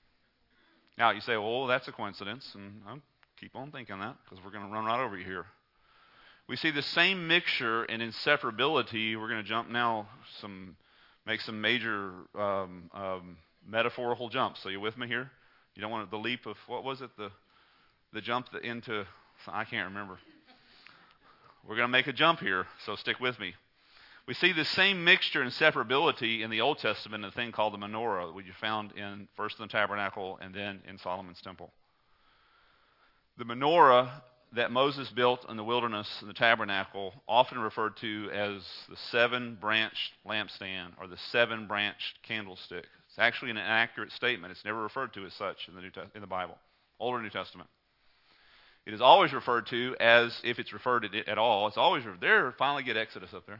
Speaker 1: Now you say, well, that's a coincidence, and I'll keep on thinking that because we're going to run right over you here. We see the same mixture and inseparability. We're going to jump now, make some major metaphorical jumps. So you with me here? You don't want the leap of, what was it? The jump into, I can't remember. We're going to make a jump here, so stick with me. We see the same mixture and separability in the Old Testament in a thing called the menorah, which you found first in the tabernacle and then in Solomon's temple. The menorah that Moses built in the wilderness in the tabernacle, often referred to as the 7-branched lampstand or the 7-branched candlestick. It's actually an inaccurate statement. It's never referred to as such in the Bible, Old or New Testament. It is always referred to as, if it's referred to it at all, it's always, there, finally get Exodus up there.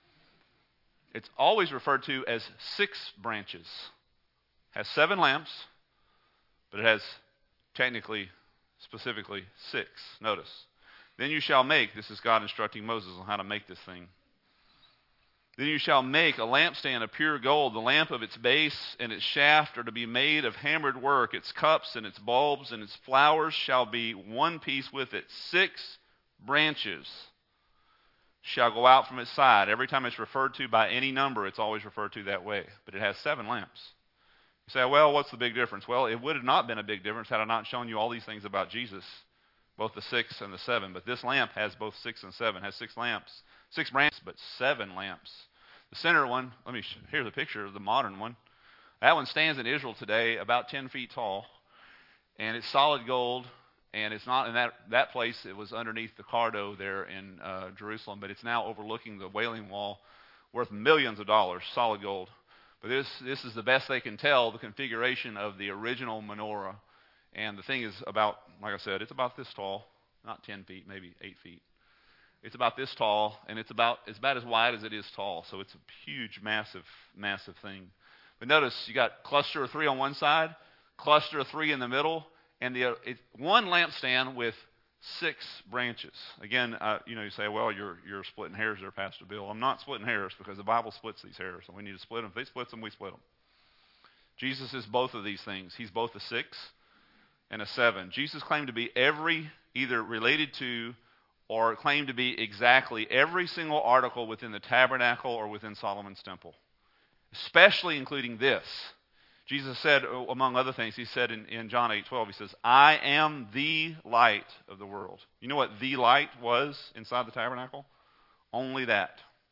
Speaker 1: It's always referred to as 6 branches. It has 7 lamps, but it has technically, specifically 6. Notice. Then you shall make, this is God instructing Moses on how to make this thing. Then you shall make a lampstand of pure gold. The lamp of its base and its shaft are to be made of hammered work. Its cups and its bulbs and its flowers shall be one piece with it. 6 branches shall go out from its side. Every time it's referred to by any number, it's always referred to that way. But it has 7 lamps. You say, well, what's the big difference? Well, it would have not been a big difference had I not shown you all these things about Jesus, both the 6 and the 7. But this lamp has both 6 and 7. It has 6 lamps, 6 branches, but 7 lamps. The center one, here's a picture of the modern one. That one stands in Israel today about 10 feet tall, and it's solid gold. And it's not in that place. It was underneath the Cardo there in Jerusalem, but it's now overlooking the Wailing Wall, worth millions of dollars, solid gold. But this is the best they can tell, the configuration of the original menorah. And the thing is about, like I said, it's about this tall, not 10 feet, maybe 8 feet. It's about this tall, and it's about as wide as it is tall. So it's a huge, massive, massive thing. But notice you got cluster of 3 on one side, cluster of 3 in the middle, and one lampstand with 6 branches. Again, you say, well, you're splitting hairs there, Pastor Bill. I'm not splitting hairs because the Bible splits these hairs, and we need to split them. If they split them, we split them. Jesus is both of these things. He's both a 6 and a 7. Jesus claimed to be either related to or claimed to be exactly every single article within the tabernacle or within Solomon's temple, especially including this. Jesus said, among other things, he said in John 8:12, he says, I am the light of the world. You know what the light was inside the tabernacle? Only that.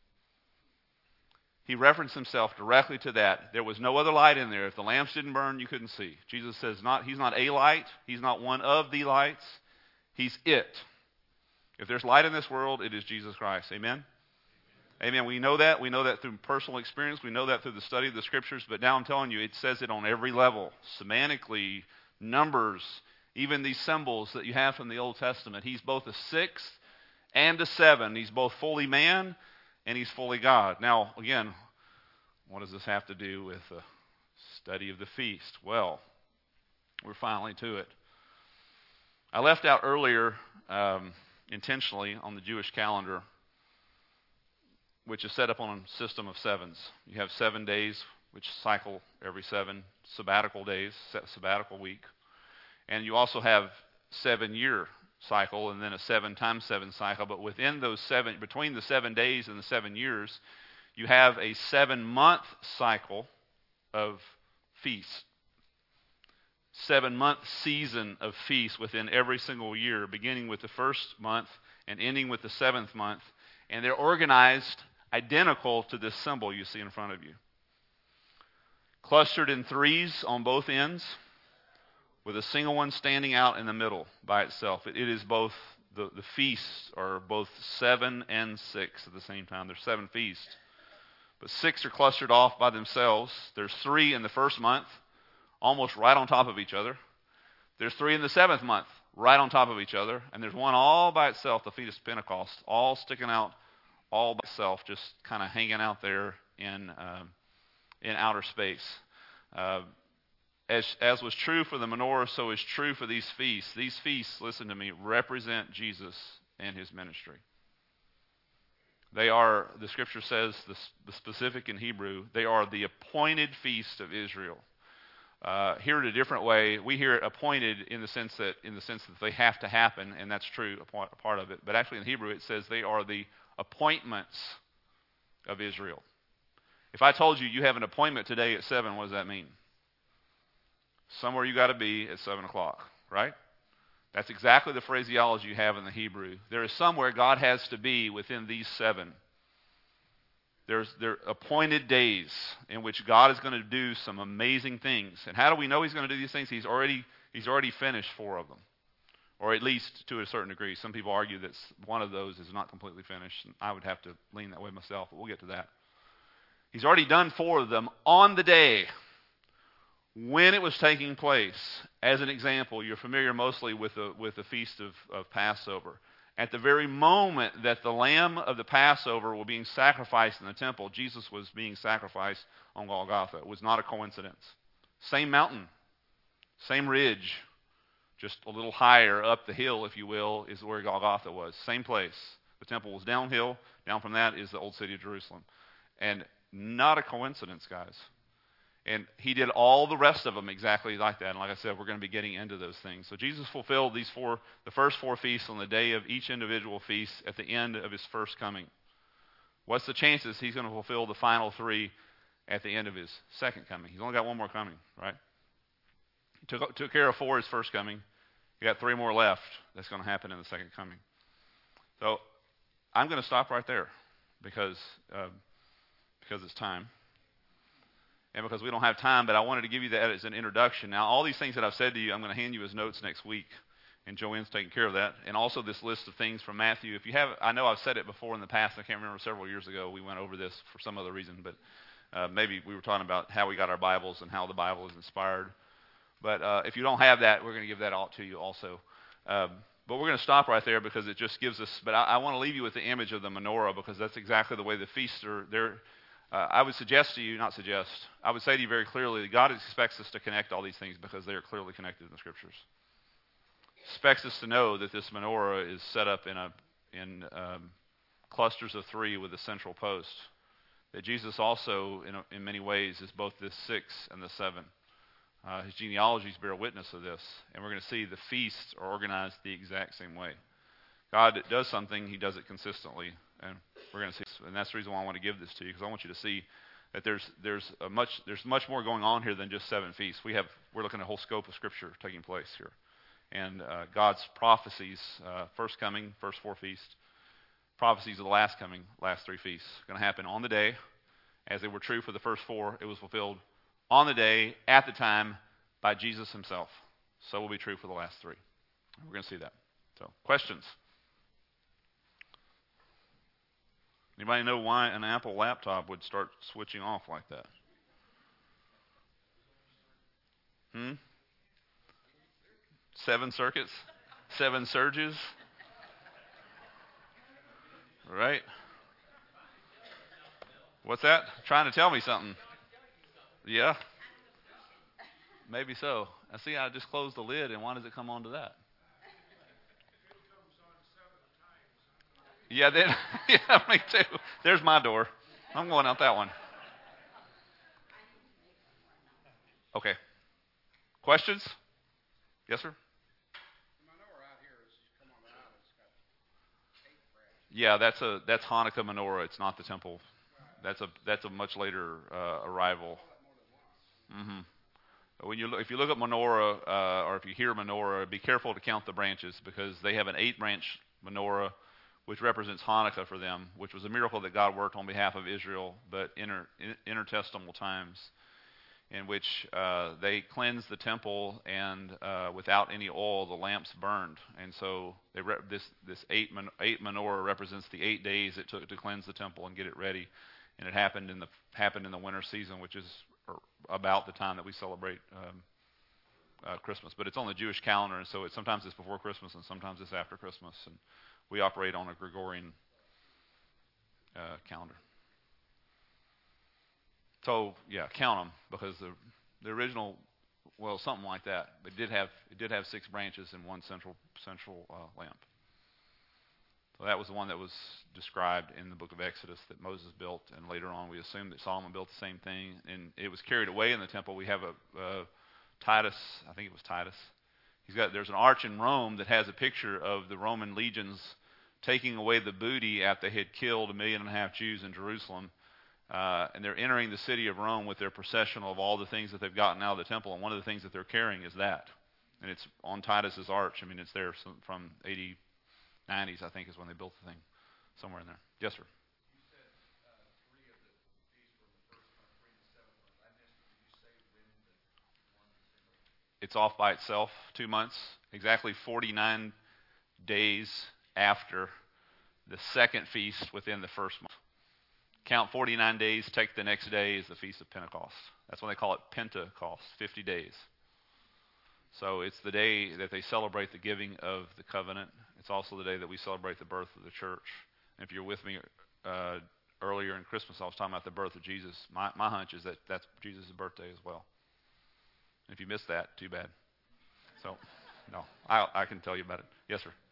Speaker 1: He referenced himself directly to that. There was no other light in there. If the lamps didn't burn, you couldn't see. Jesus says he's not a light. He's not one of the lights. He's it. If there's light in this world, it is Jesus Christ. Amen? Amen. We know that. We know that through personal experience. We know that through the study of the Scriptures. But now I'm telling you, it says it on every level. Semantically, numbers, even these symbols that you have from the Old Testament. He's both a 6 and a 7. He's both fully man and he's fully God. Now, again, what does this have to do with the study of the feast? Well, we're finally to it. I left out earlier, intentionally, on the Jewish calendar, which is set up on a system of 7s. You have 7 days, which cycle every 7 sabbatical days, sabbatical week. And you also have 7-year cycle and then a 7 times 7 cycle. But within those 7, between the 7 days and the 7 years, you have a 7-month cycle of feasts. 7-month season of feasts within every single year, beginning with the first month and ending with the 7th month. And they're organized identical to this symbol you see in front of you. Clustered in 3s on both ends, with a single one standing out in the middle by itself. It is both, the feasts are both 7 and 6 at the same time. There's 7 feasts. But 6 are clustered off by themselves. There's 3 in the first month, almost right on top of each other. There's 3 in the 7th month, right on top of each other. And there's one all by itself, the Feast of Pentecost, all sticking out all by itself, just kind of hanging out there in outer space. As was true for the menorah, so is true for these feasts. These feasts, listen to me, represent Jesus and his ministry. They are, the Scripture says, the specific in Hebrew, they are the appointed feast of Israel. Hear it a different way. We hear it appointed in the sense that they have to happen, and that's true, a part of it. But actually in Hebrew it says they are the appointments of Israel. If I told you you have an appointment today at 7, what does that mean? Somewhere you got to be at 7 o'clock, right? That's exactly the phraseology you have in the Hebrew. There is somewhere God has to be within these 7. There are appointed days in which God is going to do some amazing things. And how do we know he's going to do these things? He's already finished 4 of them, or at least to a certain degree. Some people argue that one of those is not completely finished. I would have to lean that way myself, but we'll get to that. He's already done 4 of them on the day when it was taking place. As an example, you're familiar mostly with the Feast of Passover. At the very moment that the lamb of the Passover was being sacrificed in the temple, Jesus was being sacrificed on Golgotha. It was not a coincidence. Same mountain, same ridge, just a little higher up the hill, if you will, is where Golgotha was. Same place. The temple was downhill. Down from that is the old city of Jerusalem. And not a coincidence, guys. And he did all the rest of them exactly like that. And like I said, we're going to be getting into those things. So Jesus fulfilled the first 4 feasts on the day of each individual feast at the end of his first coming. What's the chances he's going to fulfill the final 3 at the end of his second coming? He's only got 1 more coming, right? He took care of 4 his first coming. You got 3 more left. That's going to happen in the second coming. So I'm going to stop right there because it's time. And because we don't have time, but I wanted to give you that as an introduction. Now, all these things that I've said to you, I'm going to hand you as notes next week, and Joanne's taking care of that. And also this list of things from Matthew. If you have, I know I've said it before in the past. I can't remember, several years ago we went over this for some other reason, but maybe we were talking about how we got our Bibles and how the Bible is inspired. But if you don't have that, we're going to give that out to you also. But we're going to stop right there because it just gives us. But I want to leave you with the image of the menorah because that's exactly the way the feasts are. I would suggest to you, I would say to you very clearly that God expects us to connect all these things because they are clearly connected in the Scriptures. expects us to know that this menorah is set up in clusters of 3 with a central post. That Jesus also, in many ways, is both the 6 and the 7. His genealogies bear witness of this, and we're going to see the feasts are organized the exact same way. God does something, he does it consistently, and we're going to see this. And that's the reason why I want to give this to you, because I want you to see that there's much more going on here than just 7 feasts. We're looking at a whole scope of Scripture taking place here, and God's prophecies, first coming, first 4 feasts, prophecies of the last coming, last 3 feasts, going to happen on the day, as they were true for the first 4. It was fulfilled on the day, at the time, by Jesus himself. So will be true for the last 3. We're going to see that. So, questions? Anybody know why an Apple laptop would start switching off like that? 7 circuits? 7 surges? Right? What's that? Trying to tell me something. Yeah? Maybe so. I see I just closed the lid, and why does it come onto that? Yeah, then, yeah, me too. There's my door. I'm going out that one. Okay. Questions? Yes, sir? Yeah, that's Hanukkah menorah. It's not the temple. That's a much later arrival. Mm-hmm. If you look at menorah, or if you hear menorah, be careful to count the branches, because they have an 8-branch menorah, which represents Hanukkah for them, which was a miracle that God worked on behalf of Israel, but intertestamental times, in which they cleansed the temple, and without any oil, the lamps burned. And so this 8 menorah represents the 8 days it took to cleanse the temple and get it ready. And it happened in the winter season, which is about the time that we celebrate Christmas. But it's on the Jewish calendar, and so sometimes it's before Christmas and sometimes it's after Christmas. And we operate on a Gregorian calendar. So yeah, count them, because the original, well, something like that. But it did have 6 branches and 1 central lamp. So that was the one that was described in the book of Exodus that Moses built, and later on we assume that Solomon built the same thing, and it was carried away in the temple. We have Titus, I think it was Titus. There's an arch in Rome that has a picture of the Roman legions taking away the booty after they had killed 1.5 million Jews in Jerusalem. And they're entering the city of Rome with their processional of all the things that they've gotten out of the temple, and one of the things that they're carrying is that. And it's on Titus's arch. I mean, it's there from 90s, I think, is when they built the thing, somewhere in there. Yes, sir? You said 3 of the feasts were the first one, 3 and the 7th one. I missed it. Did you say when the one single? It's off by itself, 2 months, exactly 49 days after the second feast within the first month. Count 49 days, take the next day is the Feast of Pentecost. That's when they call it Pentecost, 50 days. So it's the day that they celebrate the giving of the covenant. It's also the day that we celebrate the birth of the church. And if you're with me earlier in Christmas, I was talking about the birth of Jesus. My hunch is that that's Jesus' birthday as well. And if you missed that, too bad. So, no, I can tell you about it. Yes, sir?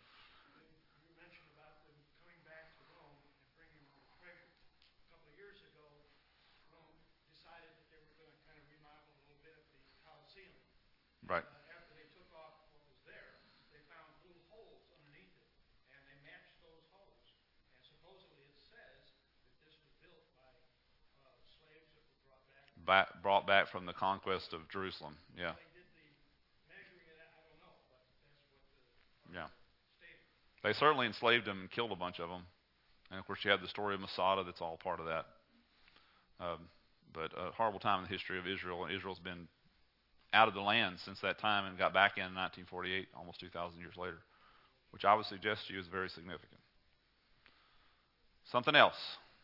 Speaker 1: Right.
Speaker 2: After they took off what was there, they found little holes underneath it, and they matched those holes. And supposedly it says that this was built by slaves that were
Speaker 1: brought back from the conquest of Jerusalem. Yeah.
Speaker 2: They did the measuring of that, I don't know, but that's what the statement.
Speaker 1: They certainly enslaved them and killed a bunch of them. And of course, you have the story of Masada. That's all part of that. But a horrible time in the history of Israel, and Israel's been out of the land since that time and got back in 1948, almost 2,000 years later, which I would suggest to you is very significant. Something else.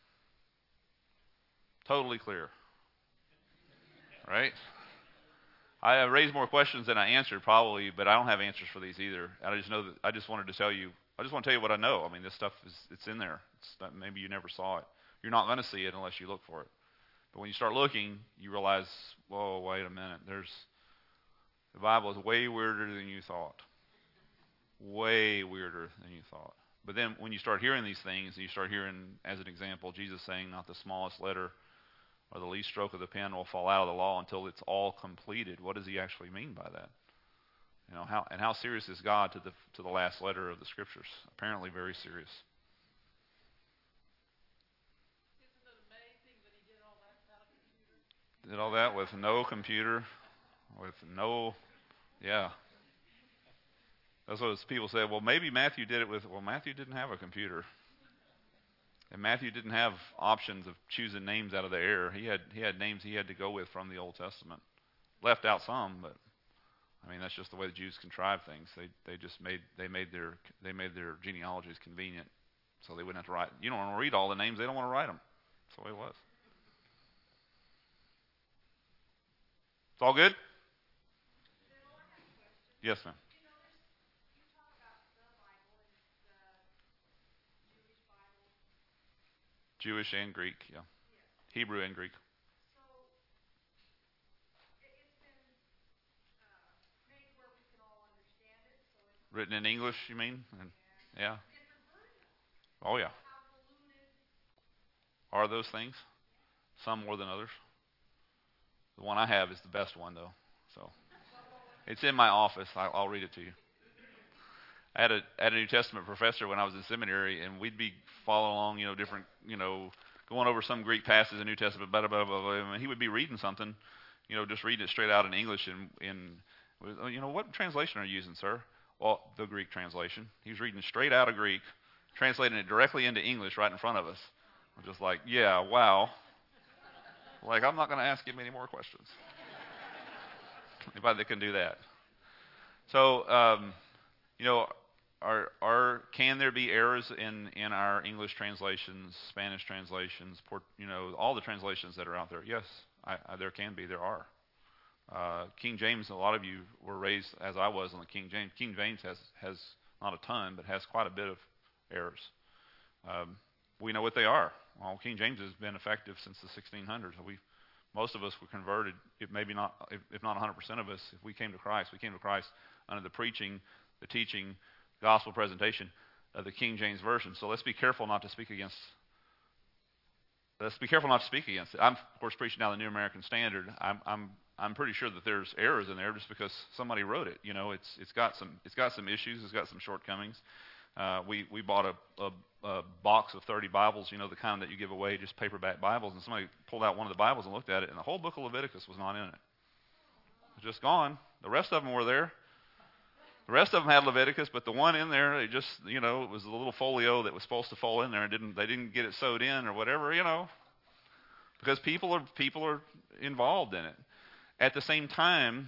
Speaker 1: Totally clear. Right? I raised more questions than I answered probably, but I don't have answers for these either. I just wanted to tell you, I just want to tell you what I know. I mean, this stuff it's in there. Maybe you never saw it. You're not going to see it unless you look for it. But when you start looking, you realize, whoa, wait a minute. The Bible is way weirder than you thought. way weirder than you thought. But then when you start hearing these things, and you start hearing, as an example, Jesus saying, not the smallest letter or the least stroke of the pen will fall out of the law until it's all completed. What does he actually mean by that? You know, how serious is God to the last letter of the Scriptures? Apparently very serious.
Speaker 2: Isn't it amazing that he did all that without a computer?
Speaker 1: Did all that with no computer, with no, yeah. That's what people say. Well, maybe Matthew did it with. Well, Matthew didn't have a computer, and Matthew didn't have options of choosing names out of the air. He had names he had to go with from the Old Testament. Left out some, but I mean that's just the way the Jews contrive things. They made their genealogies convenient, so they wouldn't have to write. You don't want to read all the names. They don't want to write them. That's the way it was. It's all good? Yes, ma'am. Jewish and Greek, yeah. Hebrew and Greek. Written in English, you mean? Yeah. Oh, yeah. Are those things? Some more than others. The one I have is the best one, though. So it's in my office. I'll read it to you. I had a New Testament professor when I was in seminary, and we'd be following along, different, going over some Greek passage in the New Testament, blah, blah, blah, blah, and he would be reading something, just reading it straight out in English, and what translation are you using, sir? Well, the Greek translation. He was reading straight out of Greek, translating it directly into English right in front of us. I'm just like, yeah, wow. Like, I'm not going to ask him any more questions. Anybody that can do that. So, can there be errors in our English translations, Spanish translations, all the translations that are out there? Yes, there can be. There are. King James, a lot of you were raised, as I was, on the King James. King James has not a ton, but has quite a bit of errors. We know what they are. Well, King James has been effective since the 1600s. Most of us were converted, if not 100% of us, if we came to Christ. We came to Christ under the preaching, the teaching, gospel presentation of the King James Version. So let's be careful not to speak against. it. I'm, of course, preaching now the New American Standard. I'm pretty sure that there's errors in there just because somebody wrote it. It's got some issues. It's got some shortcomings. We bought a box of 30 Bibles, the kind that you give away, just paperback Bibles, and somebody pulled out one of the Bibles and looked at it, and the whole book of Leviticus was not in it. It was just gone. The rest of them were there. The rest of them had Leviticus, but the one in there, it just, it was a little folio that was supposed to fall in there, and they didn't get it sewed in or whatever, because people are involved in it. At the same time,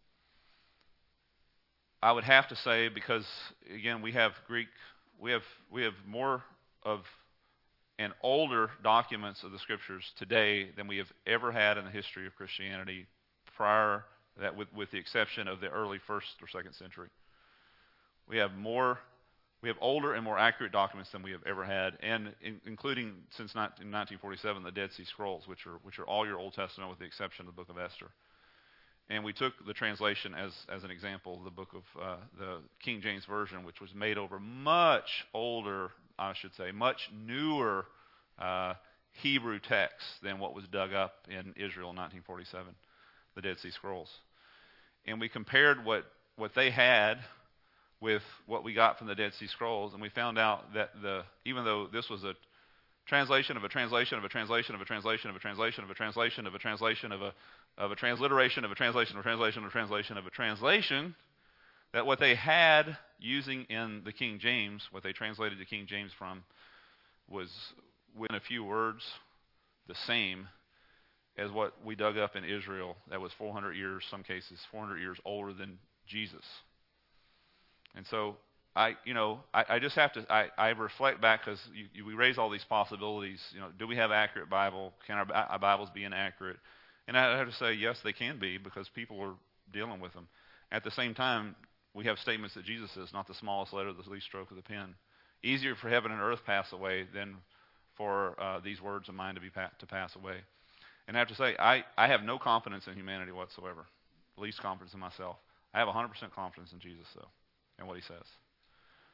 Speaker 1: I would have to say, because again, we have Greek, we have more of and older documents of the Scriptures today than we have ever had in the history of Christianity prior to that, with the exception of the early 1st or 2nd century. We have older and more accurate documents than we have ever had, and including since in 1947 the Dead Sea Scrolls, which are all your Old Testament with the exception of the book of Esther. And we took the translation as an example, the book of the King James Version, which was made over much older, much newer Hebrew texts than what was dug up in Israel in 1947, the Dead Sea Scrolls. And we compared what they had with what we got from the Dead Sea Scrolls, and we found out that even though this was a translation of a translation of a translation of a translation of a translation of a translation of a translation of a transliteration of a translation of a translation of a translation of a translation, that what they had using in the King James, what they translated the King James from, was within a few words the same as what we dug up in Israel that was 400 years, some cases 400 years older than Jesus. And so I just have to, I reflect back because we raise all these possibilities. Do we have accurate Bible? Can our Bibles be inaccurate? And I have to say, yes, they can be, because people are dealing with them. At the same time, we have statements that Jesus says, not the smallest letter, the least stroke of the pen. Easier for heaven and earth pass away than for these words of mine to pass away. And I have to say, I have no confidence in humanity whatsoever, least confidence in myself. I have 100% confidence in Jesus, though, and what he says.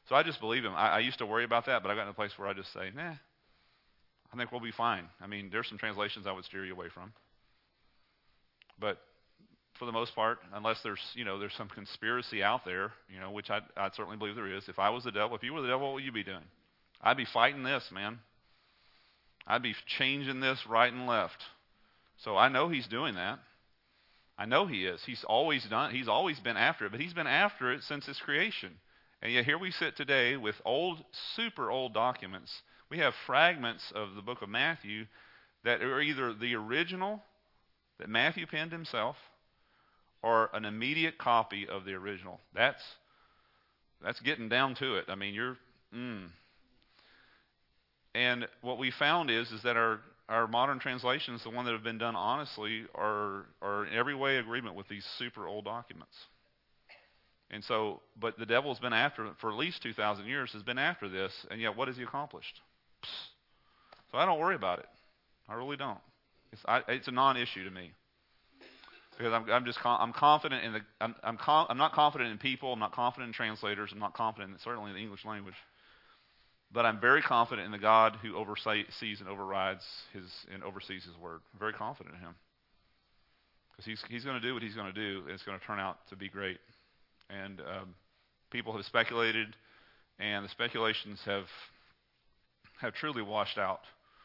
Speaker 1: So I just believe him. I used to worry about that, but I got in a place where I just say, nah, I think we'll be fine. I mean, there's some translations I would steer you away from. But for the most part, unless there's some conspiracy out there, which I certainly believe there is. If I was the devil, if you were the devil, what would you be doing? I'd be fighting this, man. I'd be changing this right and left. So I know he's doing that. I know he is. He's always been after it, but he's been after it since his creation. And yet here we sit today with super old documents. We have fragments of the book of Matthew that are either the original that Matthew penned himself or an immediate copy of the original. That's getting down to it. I mean, And what we found is that our modern translations, the one that have been done honestly, are in every way agreement with these super old documents. And so, but the devil's been after it for at least 2,000 years, has been after this, and yet what has he accomplished? So I don't worry about it. I really don't. It's a non-issue to me. Because I'm confident in I'm not confident in people. I'm not confident in translators. I'm not confident certainly in the English language. But I'm very confident in the God who oversees and overrides and oversees His word. I'm very confident in Him, because He's going to do what He's going to do, and it's going to turn out to be great. And people have speculated, and the speculations have truly washed out.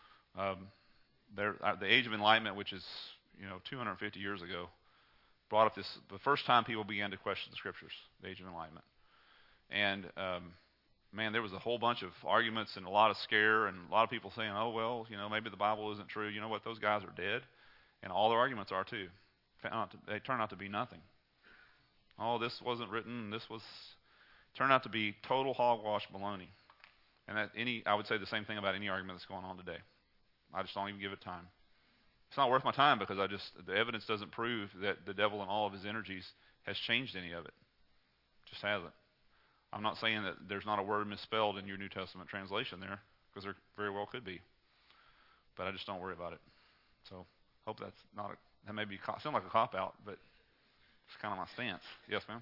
Speaker 1: The Age of Enlightenment, which is 250 years ago, brought up the first time people began to question the Scriptures, the Age of Enlightenment. And man, there was a whole bunch of arguments and a lot of scare and a lot of people saying, oh, well, maybe the Bible isn't true. You know what? Those guys are dead. And all their arguments are too. They turn out to be nothing. Oh, this wasn't written. Turned out to be total hogwash baloney. And I would say the same thing about any argument that's going on today. I just don't even give it time. It's not worth my time, because the evidence doesn't prove that the devil and all of his energies has changed any of it. It just hasn't. I'm not saying that there's not a word misspelled in your New Testament translation there, because there very well could be. But I just don't worry about it. So hope that may sound like a cop-out, but it's kind of my stance. Yes, ma'am?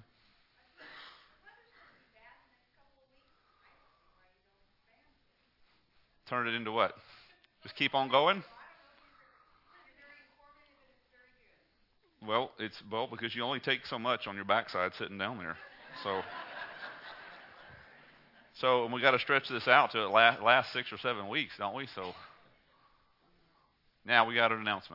Speaker 1: Turn it into what? Just keep on going? Well, because you only take so much on your backside sitting down there. So we got to stretch this out to last 6 or 7 weeks, don't we? So now we got an announcement.